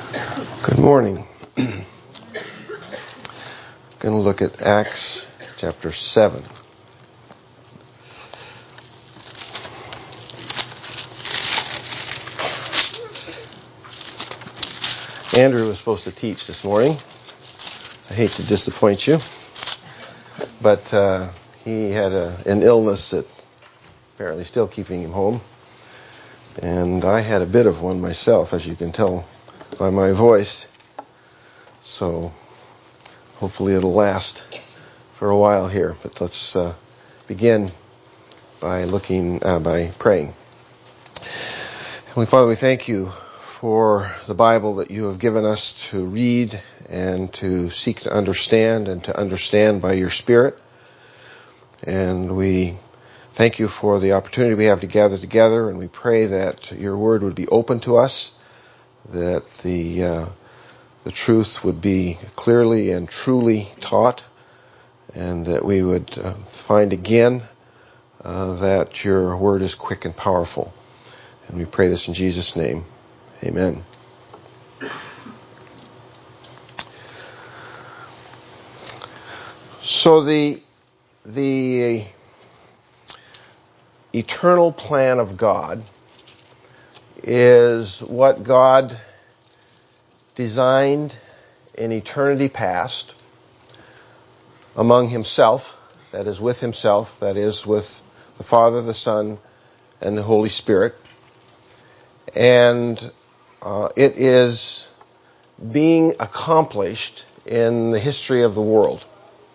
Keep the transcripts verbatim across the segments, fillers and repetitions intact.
Good morning. Going to look at Acts chapter seven. Andrew was supposed to teach this morning. I hate to disappoint you, but uh, he had a, an illness that apparently is still keeping him home, and I had a bit of one myself, as you can tell by my voice. So hopefully it'll last for a while here. But let's uh, begin by looking, uh, by praying. Heavenly Father, we thank you for the Bible that you have given us to read and to seek to understand and to understand by your Spirit. And we thank you for the opportunity we have to gather together, and we pray that your word would be open to us, that the uh, the truth would be clearly and truly taught, and that we would uh, find again uh, that your word is quick and powerful. And we pray this in Jesus' name. Amen. So the the eternal plan of God is what God designed in eternity past among himself, that is with himself, that is with the Father, the Son, and the Holy Spirit. And uh, it is being accomplished in the history of the world.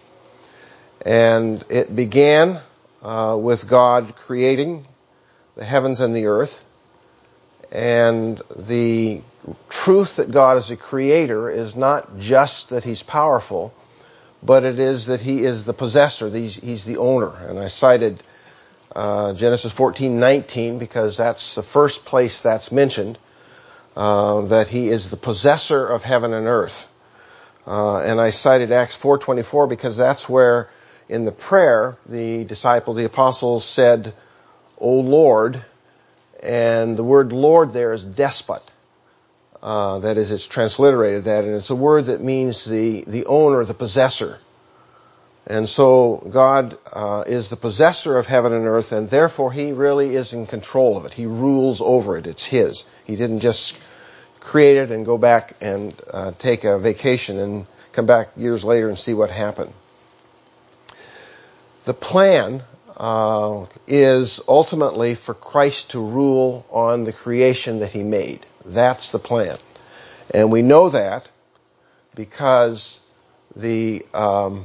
And it began uh, with God creating the heavens and the earth. And the truth that God is a creator is not just that he's powerful, but it is that he is the possessor, he's, he's the owner. And I cited uh, Genesis fourteen nineteen because that's the first place that's mentioned, uh, that he is the possessor of heaven and earth. Uh, and I cited Acts four twenty-four because that's where in the prayer the disciples, the apostles said, "O Lord," and the word Lord there is despot. Uh, that is, it's transliterated that, and it's a word that means the, the owner, the possessor. And so God uh, is the possessor of heaven and earth, and therefore he really is in control of it. He rules over it. It's his. He didn't just create it and go back and uh, take a vacation and come back years later and see what happened. The plan uh, is ultimately for Christ to rule on the creation that he made. That's the plan. And we know that because the um,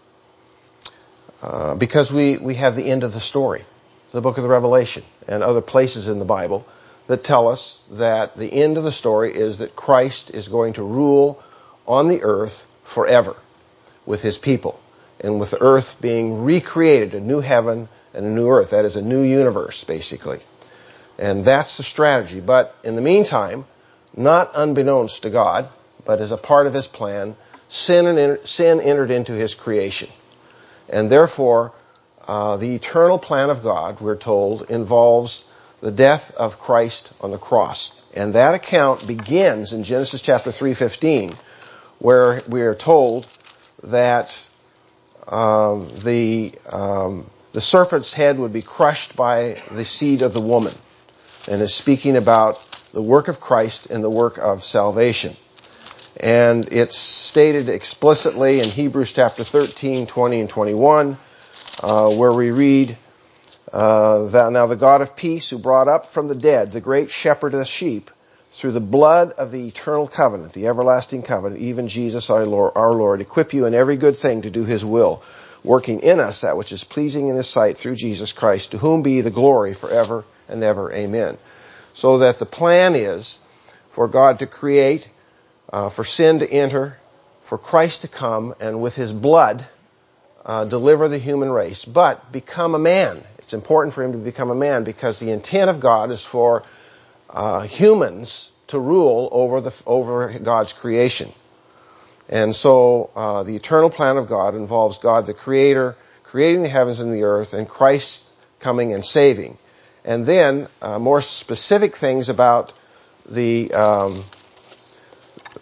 uh, because we, we have the end of the story, the book of the Revelation and other places in the Bible that tell us that the end of the story is that Christ is going to rule on the earth forever with his people, and with the earth being recreated, a new heaven and a new earth. That is a new universe, basically. And that's the strategy. But in the meantime, not unbeknownst to God, but as a part of his plan, sin, and sin entered into his creation. And therefore, uh, the eternal plan of God, we're told, involves the death of Christ on the cross. And that account begins in Genesis chapter three fifteen, where we are told that um, the um, the serpent's head would be crushed by the seed of the woman, and is speaking about the work of Christ and the work of salvation. And it's stated explicitly in Hebrews chapter thirteen, twenty, and twenty-one, uh, where we read, uh, that now the God of peace, who brought up from the dead the great shepherd of the sheep, through the blood of the eternal covenant, the everlasting covenant, even Jesus our Lord, our Lord, equip you in every good thing to do his will, working in us that which is pleasing in his sight through Jesus Christ, to whom be the glory forever and ever. Amen. So that the plan is for God to create, uh, for sin to enter, for Christ to come, and with his blood uh, deliver the human race, but become a man. It's important for him to become a man because the intent of God is for uh, humans to rule over the over God's creation. And so uh, the eternal plan of God involves God the Creator creating the heavens and the earth, and Christ coming and saving. And then uh, more specific things about the um,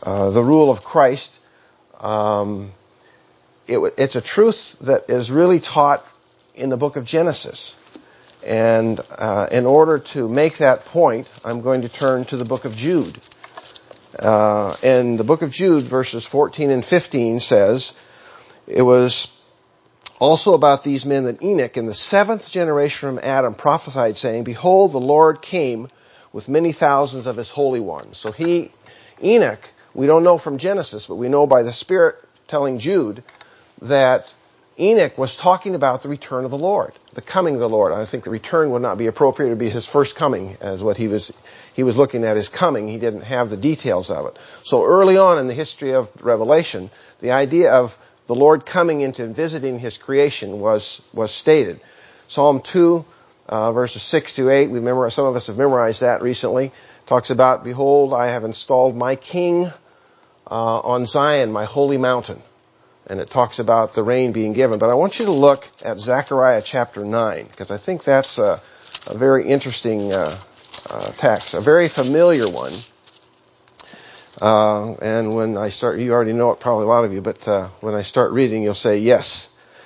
uh, the rule of Christ, um, it, it's a truth that is really taught in the book of Genesis. And uh, in order to make that point, I'm going to turn to the book of Jude. Uh, and the book of Jude, verses fourteen and fifteen says, it was also about these men that Enoch, in the seventh generation from Adam, prophesied, saying, behold, the Lord came with many thousands of his holy ones. So he, Enoch, we don't know from Genesis, but we know by the Spirit telling Jude that Enoch was talking about the return of the Lord, the coming of the Lord. I think the return would not be appropriate. It would be his first coming, as what he was he was looking at his coming. He didn't have the details of it. So early on in the history of Revelation, the idea of the Lord coming into and visiting his creation was was stated. Psalm two, uh, verses six to eight, we remember, some of us have memorized that recently, talks about, behold, I have installed my king uh, on Zion, my holy mountain. And it talks about the rain being given. But I want you to look at Zechariah chapter nine, because I think that's a, a very interesting uh, uh, text, a very familiar one. Uh, and when I start, you already know it, probably a lot of you, but uh, when I start reading, you'll say, yes,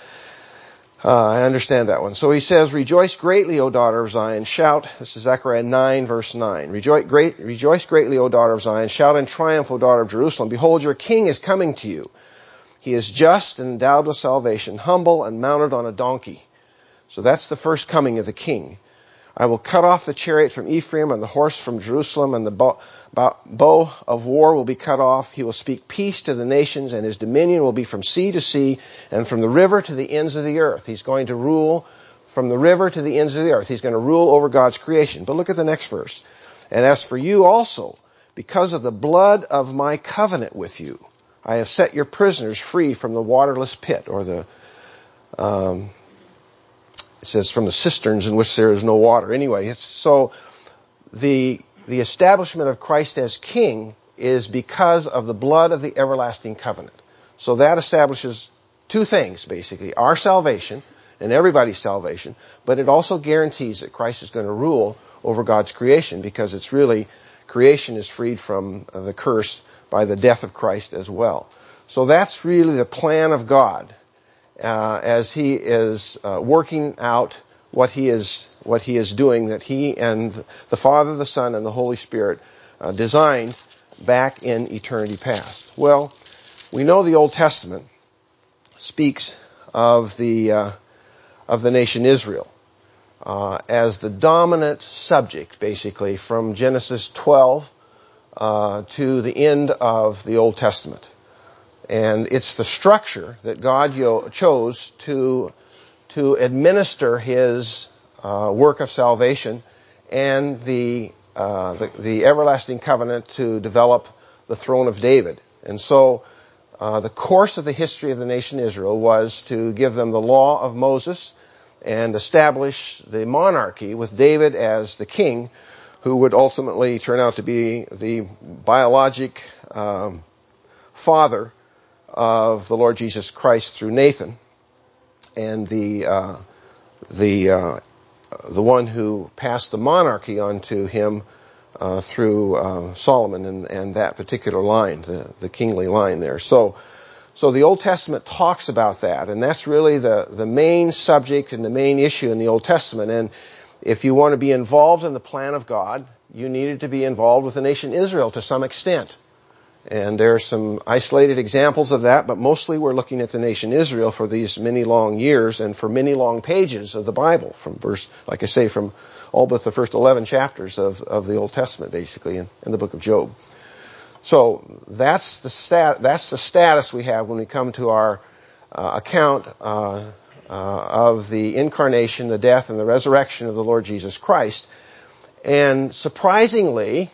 uh, I understand that one. So he says, rejoice greatly, O daughter of Zion, shout, this is Zechariah nine, verse nine, rejoice, great, rejoice greatly, O daughter of Zion, shout in triumph, O daughter of Jerusalem, behold, your king is coming to you. He is just and endowed with salvation, humble and mounted on a donkey. So that's the first coming of the king. I will cut off the chariot from Ephraim and the horse from Jerusalem, and the bow, bow of war will be cut off. He will speak peace to the nations, and his dominion will be from sea to sea and from the river to the ends of the earth. He's going to rule from the river to the ends of the earth. He's going to rule over God's creation. But look at the next verse. And as for you also, because of the blood of my covenant with you, I have set your prisoners free from the waterless pit, or the, um, it says from the cisterns in which there is no water. Anyway, it's, so the, the establishment of Christ as king is because of the blood of the everlasting covenant. So that establishes two things, basically, our salvation and everybody's salvation, but it also guarantees that Christ is going to rule over God's creation, because it's really, creation is freed from the curse by the death of Christ as well. So that's really the plan of God uh, as He is uh, working out what He is what He is doing, that He and the Father, the Son, and the Holy Spirit uh, designed back in eternity past. Well, we know the Old Testament speaks of the uh, of the nation Israel uh, as the dominant subject, basically, from Genesis twelve Uh, to the end of the Old Testament. And it's the structure that God yo- chose to to administer His uh, work of salvation, and the, uh, the the everlasting covenant to develop the throne of David. And so uh, the course of the history of the nation Israel was to give them the law of Moses and establish the monarchy with David as the king, who would ultimately turn out to be the biologic um, father of the Lord Jesus Christ through Nathan, and the uh, the uh, the one who passed the monarchy on to him uh, through uh, Solomon and, and that particular line, the, the kingly line there. So, so the Old Testament talks about that, and that's really the the main subject and the main issue in the Old Testament. And if you want to be involved in the plan of God, you needed to be involved with the nation Israel to some extent. And there are some isolated examples of that, but mostly we're looking at the nation Israel for these many long years and for many long pages of the Bible, from verse, like I say, from all but the first eleven chapters of, of the Old Testament, basically, in, in the book of Job. So that's the stat, that's the status we have when we come to our uh, account uh, uh, of the incarnation, the death, and the resurrection of the Lord Jesus Christ. And surprisingly,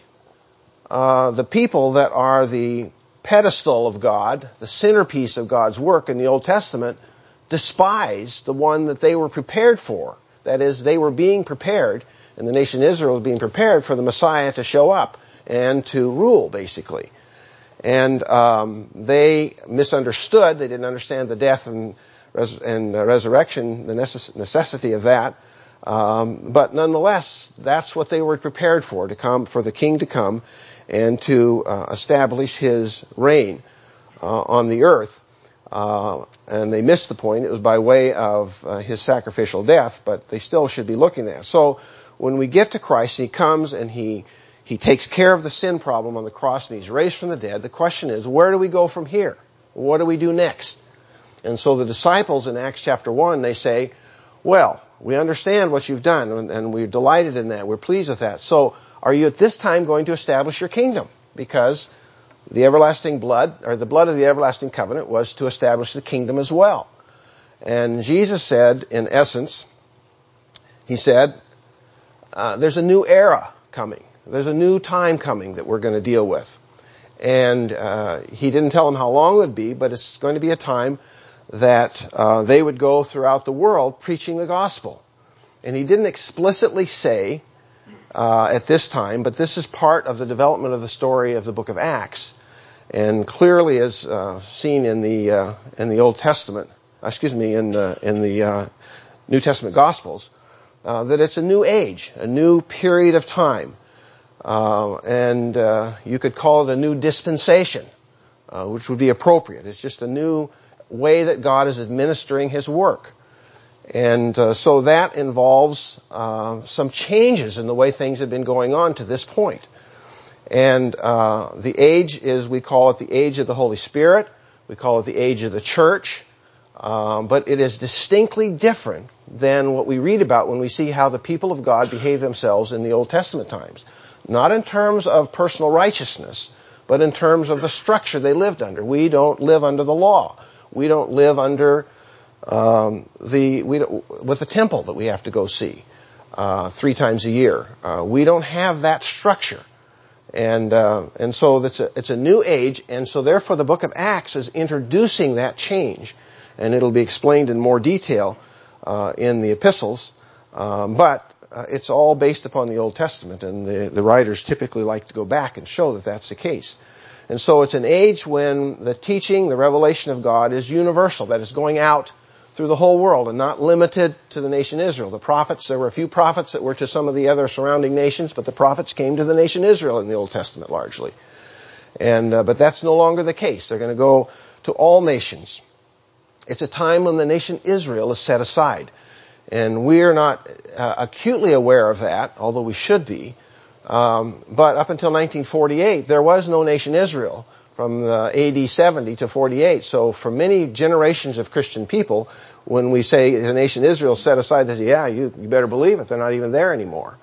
uh, the people that are the pedestal of God, the centerpiece of God's work in the Old Testament, despise the one that they were prepared for. That is, they were being prepared, and the nation Israel was being prepared for the Messiah to show up and to rule, basically. And um, they misunderstood. They didn't understand the death and, res- and uh, resurrection, the necess- necessity of that. Um, but nonetheless, that's what they were prepared for, to come, for the king to come and to uh, establish his reign uh, on the earth. Uh, and they missed the point. It was by way of uh, his sacrificial death, but they still should be looking at it. So when we get to Christ, he comes and he he takes care of the sin problem on the cross, and he's raised from the dead. The question is, where do we go from here? What do we do next? And so the disciples in Acts chapter one, they say, well, we understand what you've done, and, and we're delighted in that. We're pleased with that. So are you at this time going to establish your kingdom? Because the everlasting blood, or the blood of the everlasting covenant, was to establish the kingdom as well. And Jesus said, in essence, he said, uh, there's a new era coming. There's a new time coming that we're going to deal with. And uh, he didn't tell them how long it would be, but it's going to be a time that uh, they would go throughout the world preaching the gospel. And he didn't explicitly say uh, at this time, but this is part of the development of the story of the book of Acts, and clearly is uh, seen in the uh, in the Old Testament, excuse me, in the in the uh, New Testament Gospels, uh, that it's a new age, a new period of time. Uh, and uh, you could call it a new dispensation, uh, which would be appropriate. It's just a new way that God is administering his work. And uh, so that involves uh, some changes in the way things have been going on to this point. And uh, the age is, we call it the age of the Holy Spirit. We call it the age of the church. Um, but it is distinctly different than what we read about when we see how the people of God behave themselves in the Old Testament times. Not in terms of personal righteousness, but in terms of the structure they lived under. We don't live under the law. We don't live under um, the we don't, with the temple that we have to go see uh, three times a year. Uh, we don't have that structure, and uh, and so it's a it's a new age, and so therefore the book of Acts is introducing that change, and it'll be explained in more detail uh, in the epistles, um, but. Uh, it's all based upon the Old Testament, and the, the writers typically like to go back and show that that's the case. And so it's an age when the teaching, the revelation of God is universal, that is going out through the whole world and not limited to the nation Israel. The prophets, there were a few prophets that were to some of the other surrounding nations, but the prophets came to the nation Israel in the Old Testament largely. And uh, but that's no longer the case. They're going to go to all nations. It's a time when the nation Israel is set aside. And we're not uh, acutely aware of that, although we should be. Um, but up until nineteen forty-eight, there was no nation Israel from the A D seventy to forty-eight. So for many generations of Christian people, when we say the nation Israel set aside, they say, yeah, you, you better believe it. They're not even there anymore.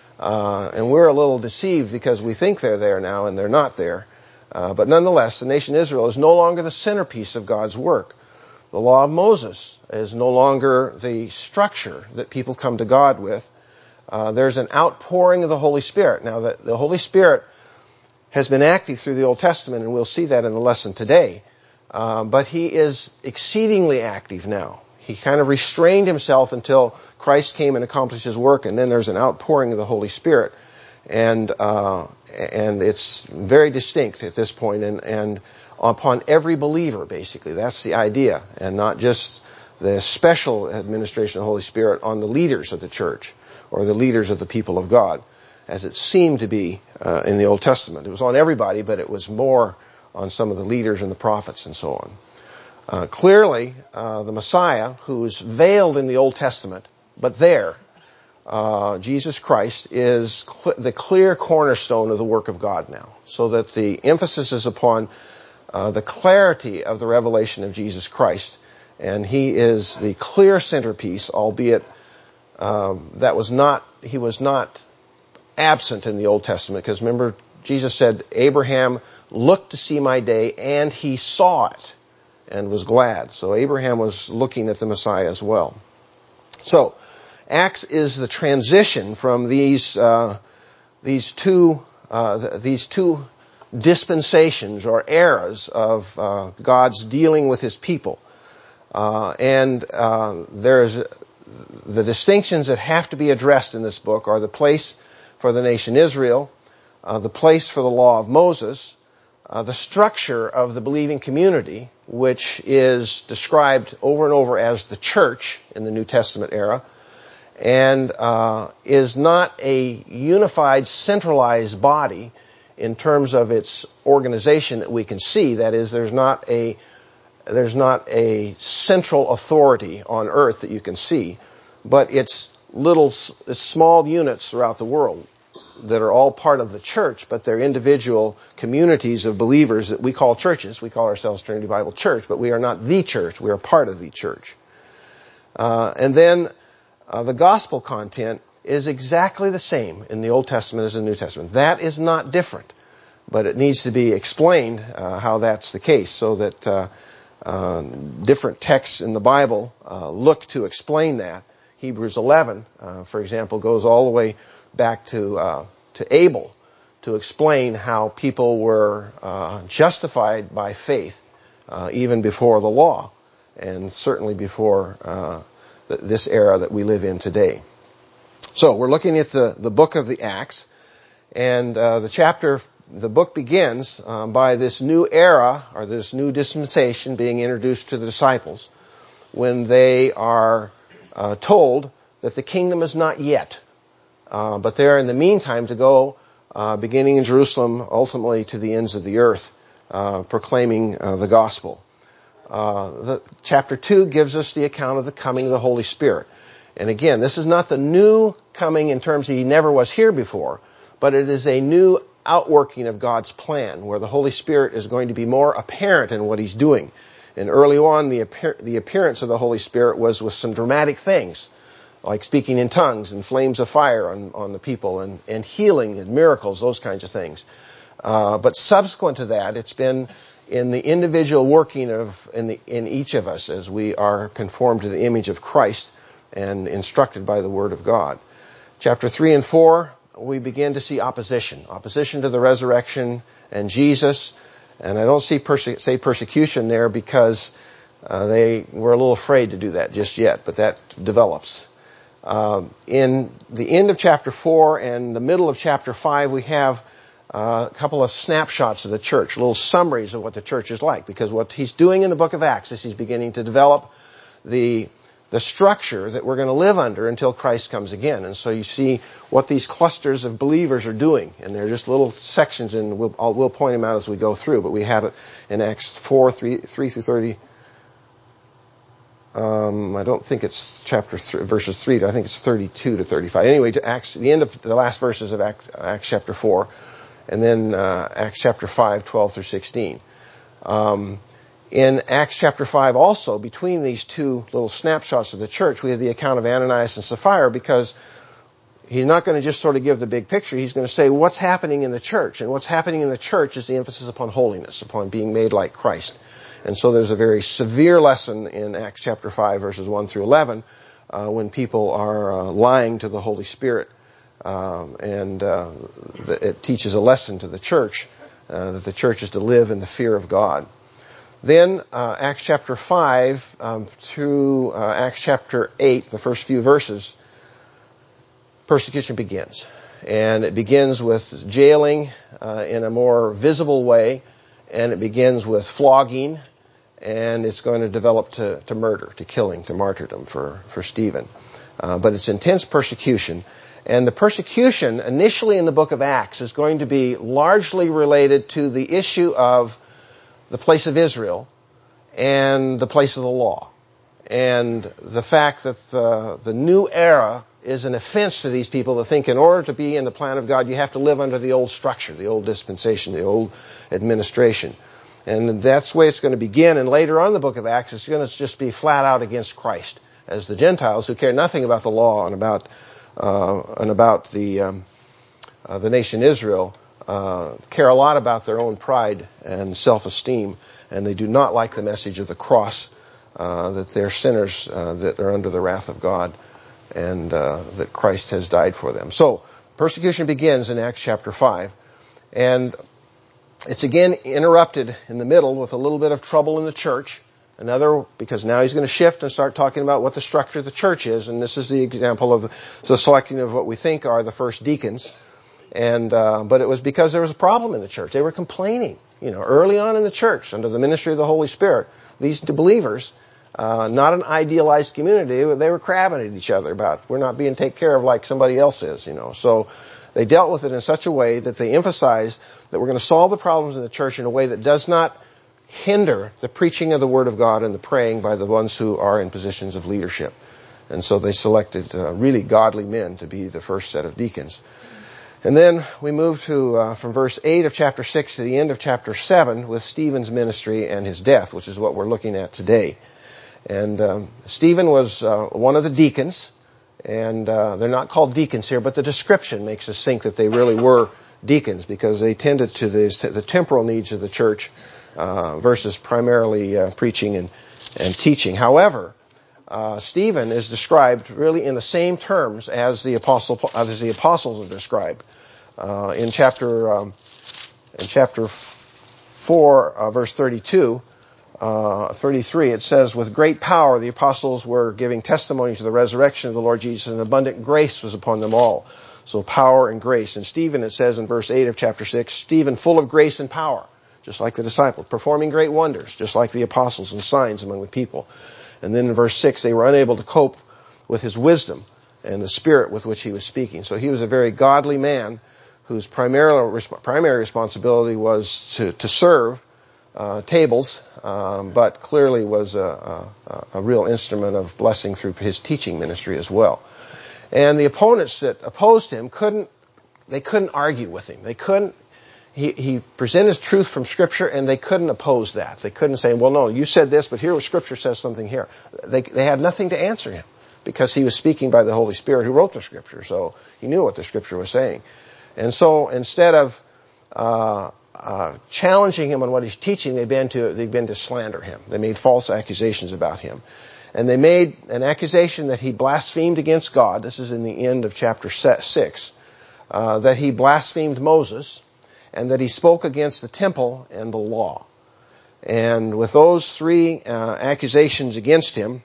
Uh, and we're a little deceived because we think they're there now and they're not there. Uh, but nonetheless, the nation Israel is no longer the centerpiece of God's work. The law of Moses is no longer the structure that people come to God with. Uh, there's an outpouring of the Holy Spirit. Now, the, the Holy Spirit has been active through the Old Testament, and we'll see that in the lesson today. Uh, but he is exceedingly active now. He kind of restrained himself until Christ came and accomplished his work, and then there's an outpouring of the Holy Spirit. And uh, and it's very distinct at this point, and, and upon every believer, basically. That's the idea, and not just the special administration of the Holy Spirit on the leaders of the church or the leaders of the people of God, as it seemed to be uh, in the Old Testament. It was on everybody, but it was more on some of the leaders and the prophets and so on. Uh, clearly, uh, the Messiah, who's veiled in the Old Testament, but there, uh, Jesus Christ is cl- the clear cornerstone of the work of God now, so that the emphasis is upon uh, the clarity of the revelation of Jesus Christ, and he is the clear centerpiece, albeit um, that was not he was not absent in the Old Testament, because remember, Jesus said, Abraham looked to see my day, and he saw it and was glad. So Abraham was looking at the Messiah as well. So Acts is the transition from these uh, these two uh, these two dispensations or eras of uh, God's dealing with his people, uh, and uh, there's the distinctions that have to be addressed in this book are the place for the nation Israel, uh, the place for the law of Moses, uh, the structure of the believing community, which is described over and over as the church in the New Testament era, and uh, is not a unified, centralized body in terms of its organization that we can see. That is, there's not a there's not a central authority on earth that you can see, but it's little, it's small units throughout the world that are all part of the church, but they're individual communities of believers that we call churches. We call ourselves Trinity Bible Church, but we are not the church. We are part of the church. Uh, and then uh, the gospel content is exactly the same in the Old Testament as in the New Testament. That is not different, but it needs to be explained uh, how that's the case, so that uh, uh, different texts in the Bible uh, look to explain that. Hebrews eleven, uh, for example, goes all the way back to uh, to Abel to explain how people were uh, justified by faith uh, even before the law, and certainly before uh, th- this era that we live in today. So we're looking at the, the book of the Acts, and uh, the chapter, the book begins um, by this new era, or this new dispensation being introduced to the disciples, when they are uh, told that the kingdom is not yet. Uh, but they're in the meantime to go, uh, beginning in Jerusalem, ultimately to the ends of the earth, uh, proclaiming uh, the gospel. Uh, the, chapter two gives us the account of the coming of the Holy Spirit. And again, this is not the new coming in terms of he never was here before, but it is a new outworking of God's plan, where the Holy Spirit is going to be more apparent in what he's doing. And early on, the, appear, the appearance of the Holy Spirit was with some dramatic things, like speaking in tongues and flames of fire on, on the people, and, and healing and miracles, those kinds of things. Uh, but subsequent to that, it's been in the individual working of in, the, in each of us as we are conformed to the image of Christ and instructed by the Word of God. Chapter three and four, we begin to see opposition. Opposition to the resurrection and Jesus. And I don't see perse- say persecution there because uh, they were a little afraid to do that just yet, but that develops. Um, in the end of chapter four and the middle of chapter five, we have uh, a couple of snapshots of the church, little summaries of what the church is like, because what he's doing in the book of Acts is he's beginning to develop the the structure that we're going to live under until Christ comes again. And so you see what these clusters of believers are doing, and they're just little sections, and we'll, I'll, we'll point them out as we go through, but we have it in Acts four, three, three through thirty. Um, I don't think it's chapter three, verses three. I think it's thirty-two to thirty-five. Anyway, to Acts, the end of the last verses of Acts, Acts chapter four, and then uh, Acts chapter five, twelve through sixteen. Um, in Acts chapter five, also between these two little snapshots of the church, we have the account of Ananias and Sapphira, because he's not going to just sort of give the big picture. He's going to say what's happening in the church, and what's happening in the church is the emphasis upon holiness, upon being made like Christ. And so there's a very severe lesson in Acts chapter five, verses one through eleven, uh, when people are uh, lying to the Holy Spirit. Um, and uh, the, it teaches a lesson to the church, uh, that the church is to live in the fear of God. Then uh, Acts chapter five um, through uh, Acts chapter eight, the first few verses, persecution begins. And it begins with jailing uh, in a more visible way, and it begins with flogging, and it's going to develop to, to murder, to killing, to martyrdom for, for Stephen. Uh, but it's intense persecution. And the persecution initially in the book of Acts is going to be largely related to the issue of the place of Israel and the place of the law. And the fact that the, the new era is an offense to these people that think in order to be in the plan of God, you have to live under the old structure, the old dispensation, the old administration. And that's the way it's going to begin. And later on in the book of Acts, it's going to just be flat out against Christ, as the Gentiles, who care nothing about the law and about uh, and about the um, uh, the nation Israel, uh, care a lot about their own pride and self-esteem, and they do not like the message of the cross, uh, that they're sinners uh, that are under the wrath of God, and uh, that Christ has died for them. So persecution begins in Acts chapter five, and it's again interrupted in the middle with a little bit of trouble in the church. Another, because now he's going to shift and start talking about what the structure of the church is, and this is the example of the selecting of what we think are the first deacons. And uh, but it was because there was a problem in the church. They were complaining, you know, early on in the church under the ministry of the Holy Spirit. These believers uh, not an idealized community. They were crabbing at each other about, we're not being taken care of like somebody else is, you know. So they dealt with it in such a way that they emphasized that we're going to solve the problems in the church in a way that does not hinder the preaching of the Word of God and the praying by the ones who are in positions of leadership. And so they selected uh, really godly men to be the first set of deacons. And then we move to uh, from verse eight of chapter six to the end of chapter seven with Stephen's ministry and his death, which is what we're looking at today. And um, Stephen was uh, one of the deacons, and uh, they're not called deacons here, but the description makes us think that they really were deacons because they tended to the, the temporal needs of the church uh, versus primarily uh, preaching and, and teaching. However, uh, Stephen is described really in the same terms as the apostle as the apostles are described. Uh, in chapter um, in chapter four, uh, verse thirty-two. Uh, thirty-three, it says, with great power the apostles were giving testimony to the resurrection of the Lord Jesus, and abundant grace was upon them all. So power and grace. And Stephen, it says in verse eight of chapter six, Stephen full of grace and power, just like the disciples, performing great wonders, just like the apostles, and signs among the people. And then in verse six, they were unable to cope with his wisdom and the spirit with which he was speaking. So he was a very godly man whose primary, primary responsibility was to, to serve Uh, tables, um, but clearly was a, a, a real instrument of blessing through his teaching ministry as well. And the opponents that opposed him couldn't, they couldn't argue with him. They couldn't, he, he presented truth from Scripture and they couldn't oppose that. They couldn't say, well, no, you said this, but here Scripture says something here. They, they had nothing to answer him because he was speaking by the Holy Spirit who wrote the Scripture, so he knew what the Scripture was saying. And so instead of, uh, Uh, challenging him on what he's teaching, they've been to they've been to slander him. They made false accusations about him, and they made an accusation that he blasphemed against God. This is in the end of chapter six, uh, that he blasphemed Moses, and that he spoke against the temple and the law. And with those three uh, accusations against him,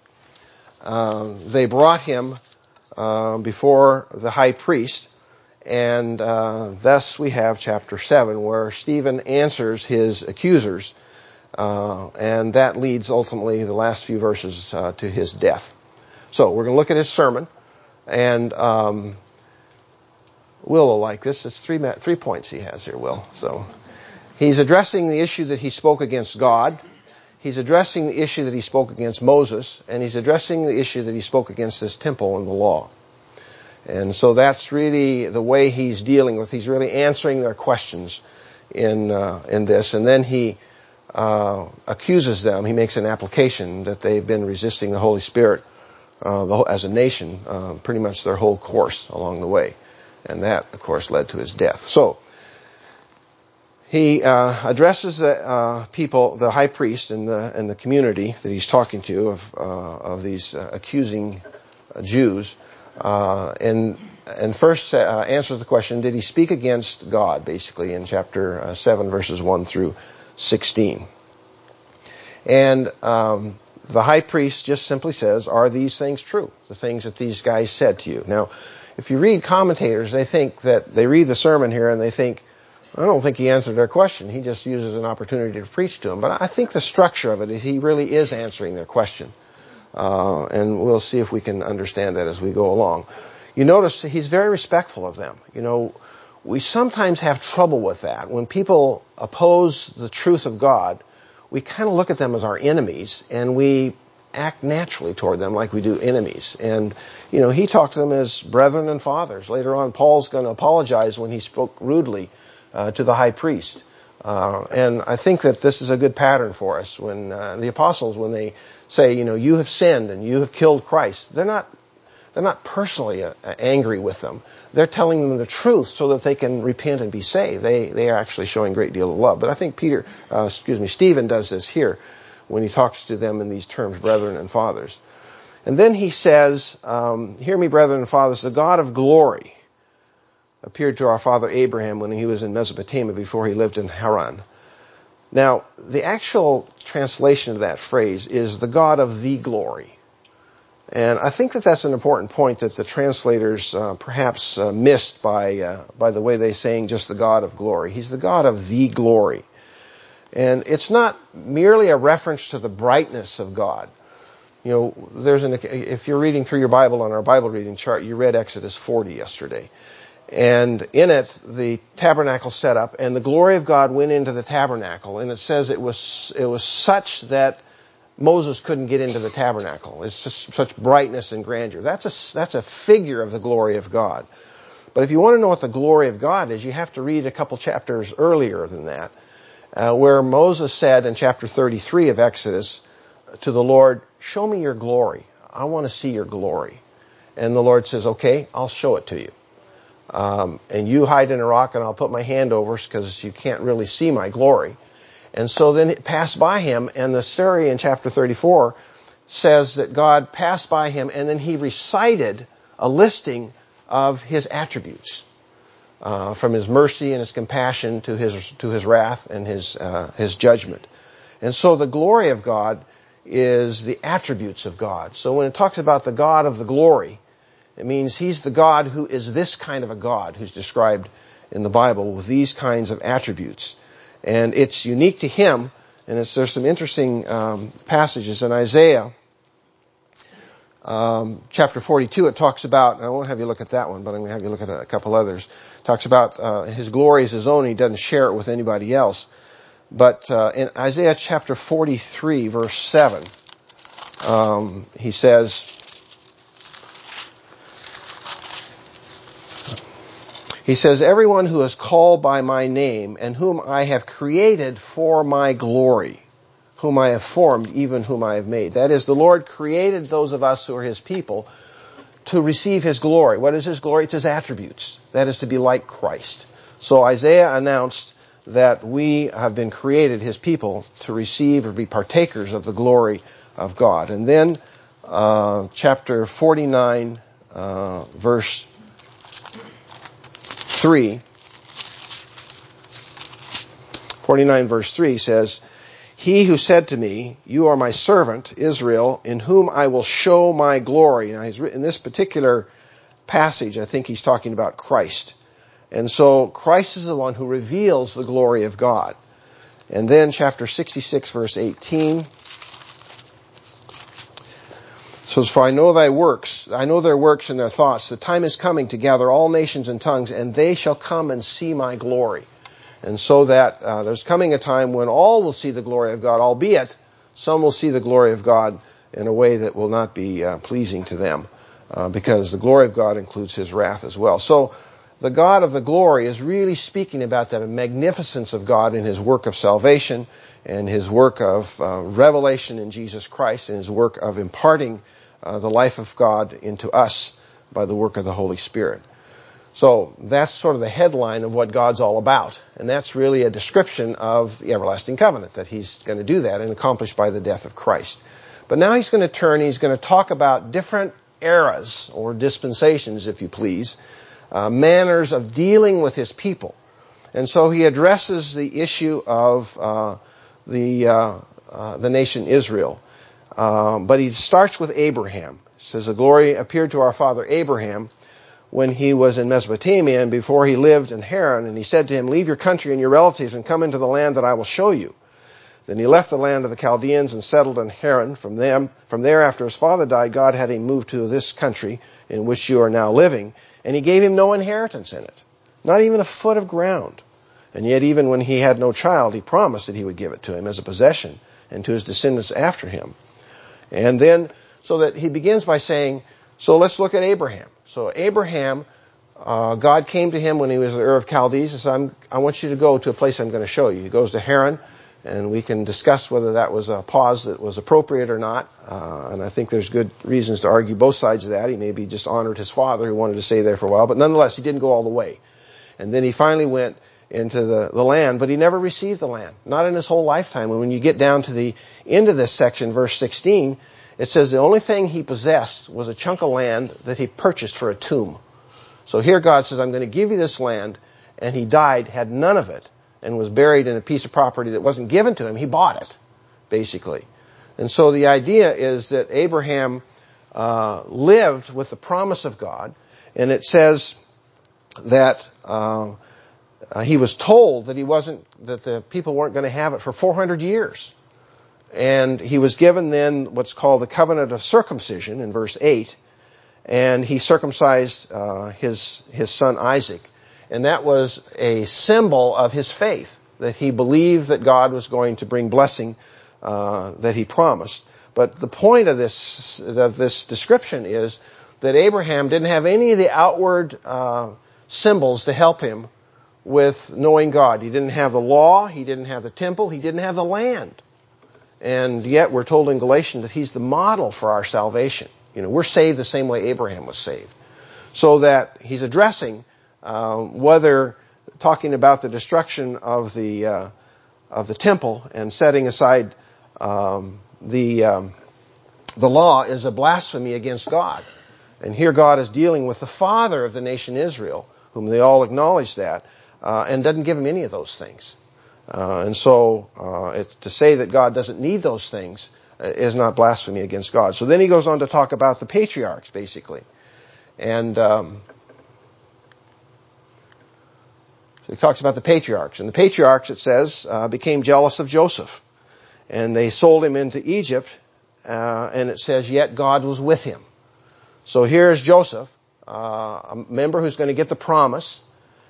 uh, they brought him uh, before the high priest. And uh, thus we have chapter seven, where Stephen answers his accusers, uh, and that leads ultimately the last few verses uh, to his death. So we're going to look at his sermon, and um, Will will like this. It's three three points he has here, Will. So he's addressing the issue that he spoke against God. He's addressing the issue that he spoke against Moses, and he's addressing the issue that he spoke against this temple and the law. And so that's really the way he's dealing with. He's really answering their questions in uh, in this. And then he uh, accuses them. He makes an application that they've been resisting the Holy Spirit uh, the whole, as a nation uh, pretty much their whole course along the way. And that, of course, led to his death. So he uh, addresses the uh, people, the high priest and the and the community that he's talking to of uh, of these uh, accusing uh, Jews. Uh, and, and first uh, answers the question, did he speak against God, basically, in chapter uh, seven, verses one through sixteen. And um, the high priest just simply says, are these things true? The things that these guys said to you. Now, if you read commentators, they think that, they read the sermon here and they think, I don't think he answered their question. He just uses an opportunity to preach to them. But I think the structure of it is he really is answering their question. Uh, and we'll see if we can understand that as we go along. You notice he's very respectful of them. You know, we sometimes have trouble with that. When people oppose the truth of God, we kind of look at them as our enemies, and we act naturally toward them like we do enemies. And, you know, he talked to them as brethren and fathers. Later on, Paul's going to apologize when he spoke rudely uh, to the high priest. Uh, and I think that this is a good pattern for us. When uh, the apostles, when they say, you know, you have sinned and you have killed Christ, they're not they're not personally uh, angry with them. They're telling them the truth so that they can repent and be saved. They they are actually showing a great deal of love. But I think Peter, uh, excuse me, Stephen does this here when he talks to them in these terms, brethren and fathers. And then he says, um, hear me, brethren and fathers, the God of glory appeared to our father Abraham when he was in Mesopotamia before he lived in Haran. Now, the actual translation of that phrase is the God of the glory. And I think that that's an important point that the translators uh, perhaps uh, missed by uh, by the way they're saying just the God of glory. He's the God of the glory. And it's not merely a reference to the brightness of God. You know, there's an, if you're reading through your Bible on our Bible reading chart, you read Exodus forty yesterday. And in it, the tabernacle set up, and the glory of God went into the tabernacle. And it says it was, it was such that Moses couldn't get into the tabernacle. It's just such brightness and grandeur. That's a, that's a figure of the glory of God. But if you want to know what the glory of God is, you have to read a couple chapters earlier than that, uh, where Moses said in chapter thirty-three of Exodus to the Lord, "Show me your glory. I want to see your glory." And the Lord says, "Okay, I'll show it to you. Um, and you hide in a rock and I'll put my hand over because you can't really see my glory." And so then it passed by him, and the story in chapter thirty-four says that God passed by him and then he recited a listing of his attributes, uh, from his mercy and his compassion to his, to his wrath and his, uh, his judgment. And so the glory of God is the attributes of God. So when it talks about the God of the glory, it means he's the God who is this kind of a God, who's described in the Bible with these kinds of attributes. And it's unique to him, and it's, there's some interesting um, passages in Isaiah um, chapter forty-two. It talks about, I won't have you look at that one, but I'm going to have you look at a couple others. It talks about uh, his glory is his own. He doesn't share it with anybody else. But uh, in Isaiah chapter forty-three, verse seven, um, he says, He says, "Everyone who is called by my name and whom I have created for my glory, whom I have formed, even whom I have made." That is, the Lord created those of us who are his people to receive his glory. What is his glory? It's his attributes. That is to be like Christ. So Isaiah announced that we have been created, his people, to receive or be partakers of the glory of God. And then uh, chapter forty-nine, uh, verse three, forty-nine verse three says, "He who said to me, 'You are my servant, Israel, in whom I will show my glory.'" Now, he's written in this particular passage, I think he's talking about Christ. And so Christ is the one who reveals the glory of God. And then chapter sixty-six verse eighteen says, "For I know thy works, I know their works and their thoughts. The time is coming to gather all nations and tongues, and they shall come and see my glory." And so that uh, there's coming a time when all will see the glory of God, albeit some will see the glory of God in a way that will not be uh, pleasing to them, uh, because the glory of God includes his wrath as well. So the God of the glory is really speaking about the magnificence of God in his work of salvation and his work of uh, revelation in Jesus Christ and his work of imparting uh, the life of God into us by the work of the Holy Spirit. So that's sort of the headline of what God's all about. And that's really a description of the everlasting covenant, that he's going to do that and accomplish by the death of Christ. But now he's going to turn, he's going to talk about different eras or dispensations, if you please, uh, manners of dealing with his people. And so he addresses the issue of uh, the uh, uh, the nation Israel. Um, but he starts with Abraham. He says, "The glory appeared to our father Abraham when he was in Mesopotamia and before he lived in Haran. And he said to him, 'Leave your country and your relatives and come into the land that I will show you.' Then he left the land of the Chaldeans and settled in Haran. From them, from there, after his father died, God had him move to this country in which you are now living. And he gave him no inheritance in it, not even a foot of ground. And yet even when he had no child, he promised that he would give it to him as a possession and to his descendants after him." And then, so that he begins by saying, so let's look at Abraham. So Abraham, uh, God came to him when he was in Ur of Chaldees and said, I'm, I want you to go to a place I'm going to show you. He goes to Haran, and we can discuss whether that was a pause that was appropriate or not. Uh, and I think there's good reasons to argue both sides of that. He maybe just honored his father who wanted to stay there for a while, but nonetheless, he didn't go all the way. And then he finally went into the, the land, but he never received the land, not in his whole lifetime. And when you get down to the end of this section, verse sixteen, it says the only thing he possessed was a chunk of land that he purchased for a tomb. So here God says, I'm going to give you this land, and he died, had none of it, and was buried in a piece of property that wasn't given to him. He bought it, basically. And so the idea is that Abraham uh, lived with the promise of God, and it says that uh, uh, he was told that he wasn't, that the people weren't going to have it for four hundred years. And he was given then what's called the covenant of circumcision in verse eight. And he circumcised uh, his his son Isaac. And that was a symbol of his faith, that he believed that God was going to bring blessing uh, that he promised. But the point of this of this description is that Abraham didn't have any of the outward uh, symbols to help him with knowing God. He didn't have the law, he didn't have the temple, he didn't have the land. And yet we're told in Galatians that he's the model for our salvation. You know, we're saved the same way Abraham was saved. So that he's addressing uh, whether talking about the destruction of the uh, of the temple and setting aside um, the um, the law is a blasphemy against God. And here God is dealing with the father of the nation Israel, whom they all acknowledge that, uh, and doesn't give him any of those things. Uh, and so uh, it, to say that God doesn't need those things uh, is not blasphemy against God. So then he goes on to talk about the patriarchs, basically. And um, so he talks about the patriarchs. And the patriarchs, it says, uh, became jealous of Joseph. And they sold him into Egypt. Uh, and it says, yet God was with him. So here's Joseph, uh, a member who's going to get the promise.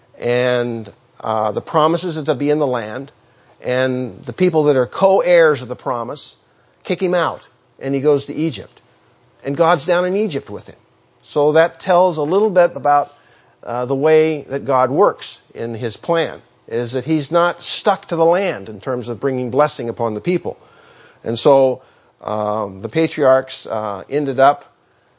And uh, the promise is to be in the land. And the people that are co-heirs of the promise kick him out. And he goes to Egypt. And God's down in Egypt with him. So that tells a little bit about uh, the way that God works in his plan. Is that he's not stuck to the land in terms of bringing blessing upon the people. And so um, the patriarchs uh, ended up,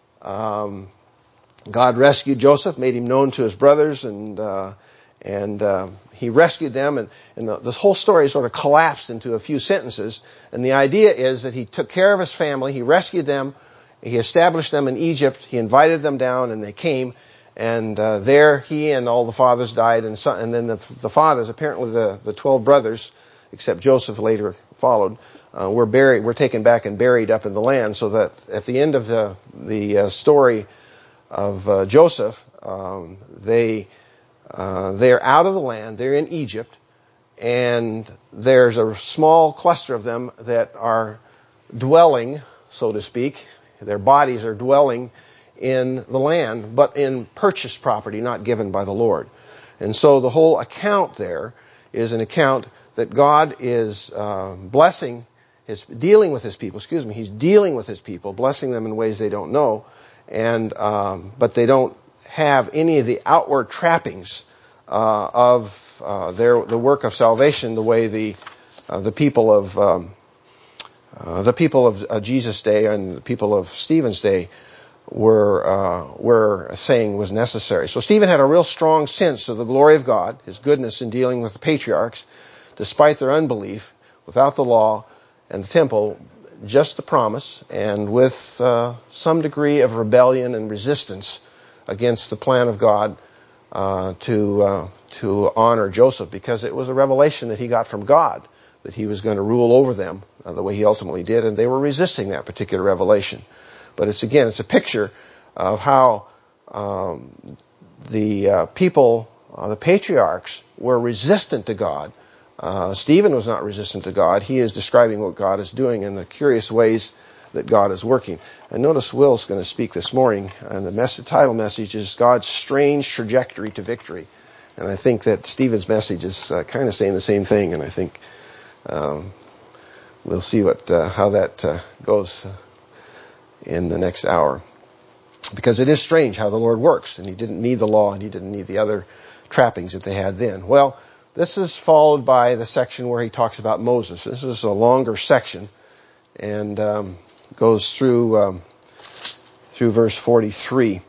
um, God rescued Joseph, made him known to his brothers, and uh, and uh, he rescued them. And, and the, this whole story sort of collapsed into a few sentences. And the idea is that he took care of his family, he rescued them, he established them in Egypt, he invited them down, and they came. And uh, there he and all the fathers died, and, son, and then the, the fathers, apparently the, the twelve brothers, except Joseph later followed, uh, were buried, were taken back and buried up in the land. So that at the end of the the uh, story of uh, Joseph, um, they uh, they're out of the land, they're in Egypt, and there's a small cluster of them that are dwelling, so to speak. Their bodies are dwelling in the land, but in purchased property, not given by the Lord. And so the whole account there is an account that God is uh, blessing his, dealing with his people, excuse me, he's dealing with his people, blessing them in ways they don't know, and um, but they don't have any of the outward trappings uh, of uh, their the work of salvation the way the uh, the people of um, uh, the people of uh, Jesus' day and the people of Stephen's day were uh, were saying was necessary. So Stephen had a real strong sense of the glory of God, his goodness in dealing with the patriarchs, despite their unbelief, without the law and the temple, just the promise, and with uh, some degree of rebellion and resistance against the plan of God uh, to uh, to honor Joseph, because it was a revelation that he got from God that he was going to rule over them uh, the way he ultimately did, and they were resisting that particular revelation. But it's again, it's a picture of how um, the uh, people, uh, the patriarchs, were resistant to God. Uh, Stephen was not resistant to God. He is describing what God is doing in the curious ways that God is working. And notice Will's going to speak this morning, and the message, title message is God's Strange Trajectory to Victory. And I think that Stephen's message is uh, kind of saying the same thing, and I think um, we'll see what uh, how that uh, goes in the next hour. Because it is strange how the Lord works, and he didn't need the law, and he didn't need the other trappings that they had then. Well, this is followed by the section where he talks about Moses. This is a longer section, and um, goes through um, through verse forty-three.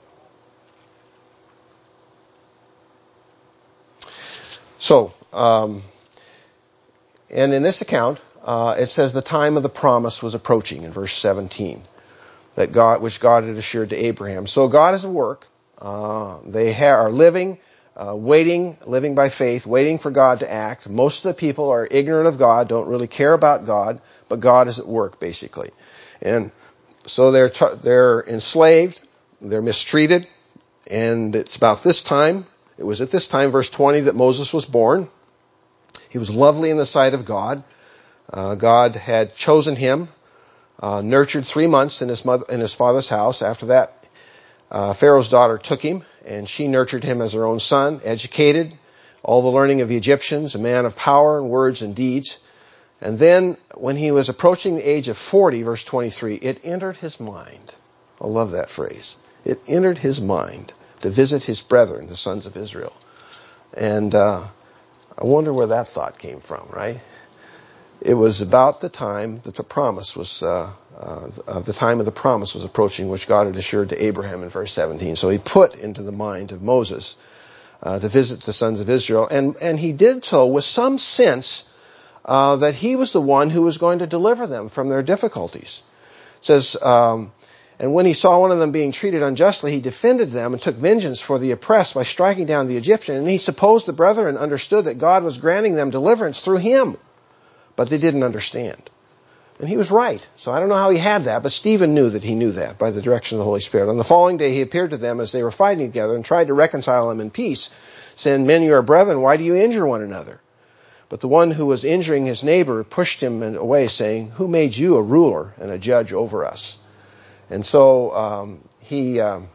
So, um, and in this account, uh, it says the time of the promise was approaching in verse seventeen. That God, which God had assured to Abraham. So God is at work. Uh, they ha- are living, uh, waiting, living by faith, waiting for God to act. Most of the people are ignorant of God, don't really care about God, but God is at work, basically. And so they're t- they're enslaved, they're mistreated, and it's about this time It was at this time, verse twenty, that Moses was born. He was lovely in the sight of God. Uh, God had chosen him, uh, nurtured three months in his mother, in his father's house. After that, uh, Pharaoh's daughter took him, and she nurtured him as her own son, educated, all the learning of the Egyptians, a man of power and words and deeds. And then, when he was approaching the age of forty, verse twenty-three, it entered his mind. I love that phrase. It entered his mind to visit his brethren, the sons of Israel. And uh, I wonder where that thought came from, right? It was about the time that the promise was, uh, uh, the time of the promise was approaching, which God had assured to Abraham in verse seventeen. So he put into the mind of Moses uh, to visit the sons of Israel. And, and he did so with some sense uh, that he was the one who was going to deliver them from their difficulties. It says, um, and when he saw one of them being treated unjustly, he defended them and took vengeance for the oppressed by striking down the Egyptian. And he supposed the brethren understood that God was granting them deliverance through him. But they didn't understand. And he was right. So I don't know how he had that, but Stephen knew that he knew that by the direction of the Holy Spirit. On the following day he appeared to them as they were fighting together and tried to reconcile them in peace, saying, "Men, you are brethren, why do you injure one another?" But the one who was injuring his neighbor pushed him away, saying, "Who made you a ruler and a judge over us?" And so um, he um,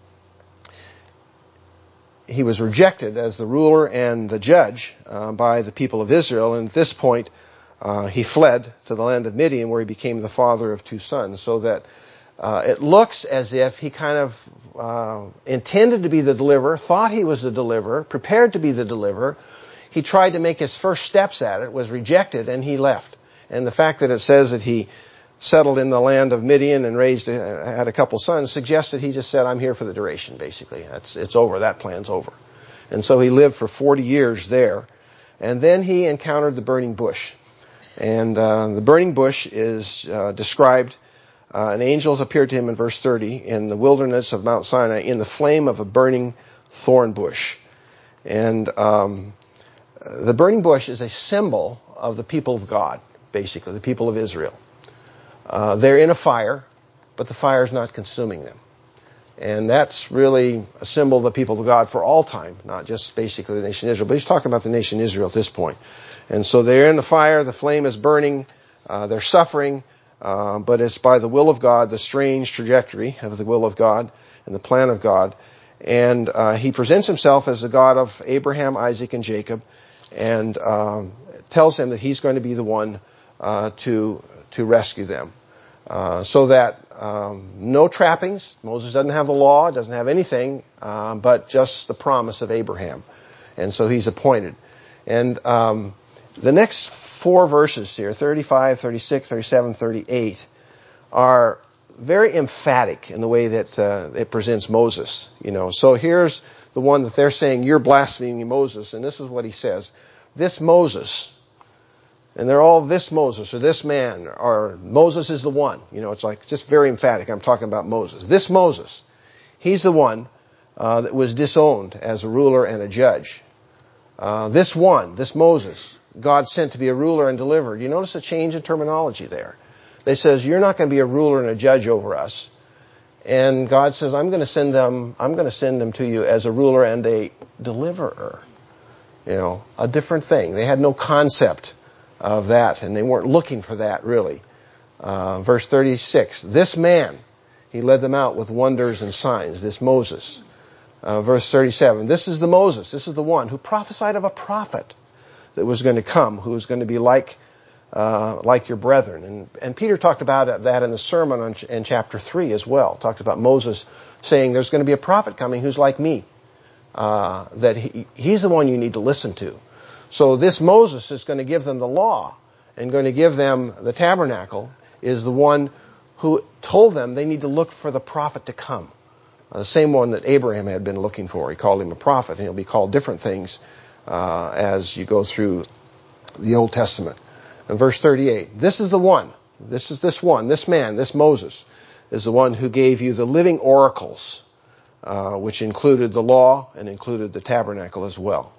he was rejected as the ruler and the judge uh, by the people of Israel. And at this point, uh, he fled to the land of Midian, where he became the father of two sons. So that uh, it looks as if he kind of uh, intended to be the deliverer, thought he was the deliverer, prepared to be the deliverer. He tried to make his first steps at it, was rejected, and he left. And the fact that it says that he settled in the land of Midian and raised, a, had a couple sons, suggests that he just said, "I'm here for the duration," basically. That's, it's over. That plan's over. And so he lived for forty years there. And then he encountered the burning bush. And uh, the burning bush is uh, described, uh, an angel appeared to him in verse thirty in the wilderness of Mount Sinai in the flame of a burning thorn bush. And um, the burning bush is a symbol of the people of God, basically, the people of Israel. Uh, they're in a fire, but the fire is not consuming them. And that's really a symbol of the people of God for all time, not just basically the nation Israel. But he's talking about the nation Israel at this point. And so they're in the fire, the flame is burning, uh, they're suffering, uh, but it's by the will of God, the strange trajectory of the will of God and the plan of God. And uh, he presents himself as the God of Abraham, Isaac, and Jacob, and um, tells him that he's going to be the one uh, to to rescue them. Uh, so that um, no trappings. Moses doesn't have the law, doesn't have anything, uh, but just the promise of Abraham. And so he's appointed. And um, the next four verses here, thirty-five, thirty-six, thirty-seven, thirty-eight, are very emphatic in the way that uh, it presents Moses. You know, so here's the one that they're saying, "You're blaspheming Moses," and this is what he says: "This Moses." And they're all this Moses or this man or Moses is the one. You know, it's like just very emphatic. I'm talking about Moses. This Moses, he's the one uh, that was disowned as a ruler and a judge. Uh, this one, this Moses, God sent to be a ruler and deliverer. You notice a change in terminology there. They says, "You're not going to be a ruler and a judge over us." And God says, I'm going to send them, I'm going to send them to you as a ruler and a deliverer. You know, a different thing. They had no concept of that, and they weren't looking for that, really. Uh, verse thirty-six, "This man, he led them out with wonders and signs," this Moses. Uh, verse thirty-seven, "This is the Moses, this is the one who prophesied of a prophet that was going to come, who was going to be like uh, like your brethren." And, and Peter talked about that in the sermon on, in chapter three as well. Talked about Moses saying, "There's going to be a prophet coming who's like me, uh, that he, he's the one you need to listen to." So this Moses is going to give them the law and going to give them the tabernacle, is the one who told them they need to look for the prophet to come. Uh, the same one that Abraham had been looking for. He called him a prophet, and he'll be called different things uh, as you go through the Old Testament. And verse thirty-eight, "This is the one, this is this one, this man, this Moses, is the one who gave you the living oracles, uh, which included the law and included the tabernacle as well."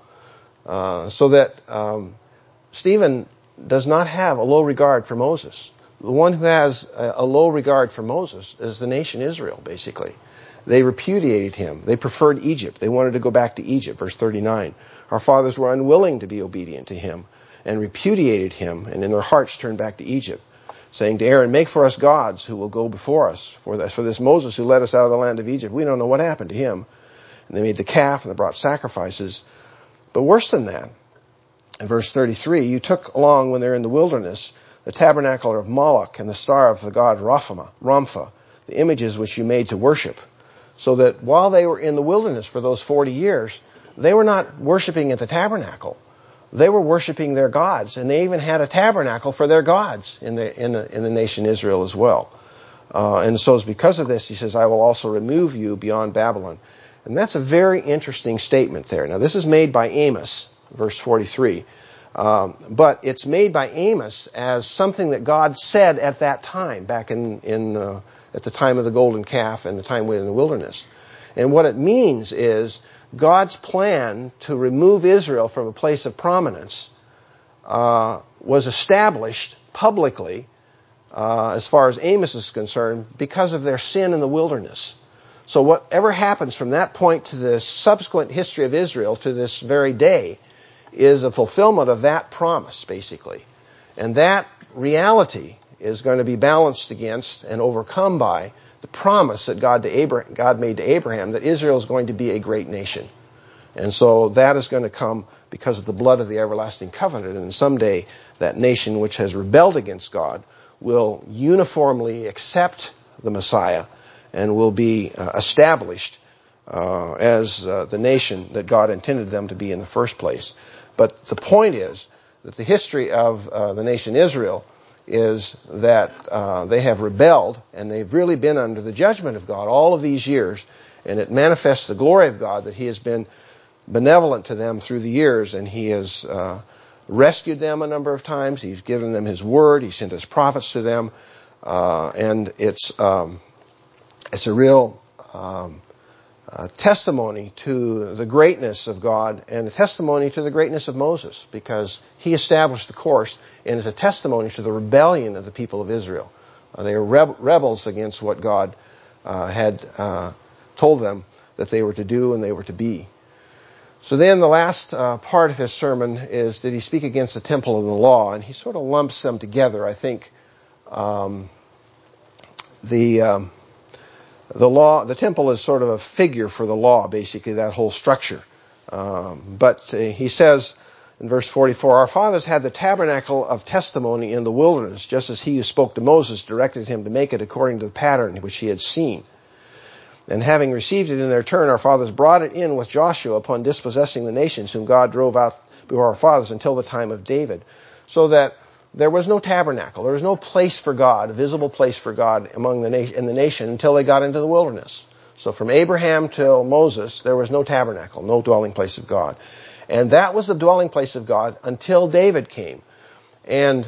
Uh, so that um, Stephen does not have a low regard for Moses. The one who has a, a low regard for Moses is the nation Israel, basically. They repudiated him. They preferred Egypt. They wanted to go back to Egypt. Verse thirty-nine. Our fathers were unwilling to be obedient to him and repudiated him, and in their hearts turned back to Egypt, saying to Aaron, make for us gods who will go before us. For this, for this Moses who led us out of the land of Egypt, we don't know what happened to him. And they made the calf and they brought sacrifices. But worse than that, in verse thirty-three, you took along when they're in the wilderness the tabernacle of Moloch and the star of the god Raphah, Rampha, the images which you made to worship. So that while they were in the wilderness for those forty years, they were not worshiping at the tabernacle. They were worshiping their gods, and they even had a tabernacle for their gods in the in the, in the nation Israel as well. Uh, and so it's because of this, he says, I will also remove you beyond Babylon. And that's a very interesting statement there. Now, this is made by Amos, verse forty-three. Um, but it's made by Amos as something that God said at that time, back in, in uh, at the time of the golden calf and the time we were in the wilderness. And what it means is God's plan to remove Israel from a place of prominence uh, was established publicly, uh, as far as Amos is concerned, because of their sin in the wilderness. So whatever happens from that point to the subsequent history of Israel to this very day is a fulfillment of that promise, basically. And that reality is going to be balanced against and overcome by the promise that God, to Abraham, God made to Abraham that Israel is going to be a great nation. And so that is going to come because of the blood of the everlasting covenant. And someday that nation which has rebelled against God will uniformly accept the Messiah and will be uh, established uh, as uh, the nation that God intended them to be in the first place. But the point is that the history of uh, the nation Israel is that uh, they have rebelled, and they've really been under the judgment of God all of these years, and it manifests the glory of God that he has been benevolent to them through the years, and he has uh, rescued them a number of times. He's given them his word. He sent his prophets to them, uh, and it's um, it's a real um, uh, testimony to the greatness of God and a testimony to the greatness of Moses, because he established the course, and is a testimony to the rebellion of the people of Israel. Uh, they are reb- rebels against what God uh, had uh, told them that they were to do and they were to be. So then the last uh, part of his sermon is, did he speak against the temple and the law? And he sort of lumps them together. I think um, the um, the law, the temple is sort of a figure for the law, basically, that whole structure. Um, but uh, he says in verse forty-four, our fathers had the tabernacle of testimony in the wilderness, just as he who spoke to Moses directed him to make it according to the pattern which he had seen. And having received it in their turn, our fathers brought it in with Joshua upon dispossessing the nations whom God drove out before our fathers until the time of David. So that there was no tabernacle. There was no place for God, a visible place for God among the na- in the nation until they got into the wilderness. So from Abraham till Moses, there was no tabernacle, no dwelling place of God. And that was the dwelling place of God until David came. And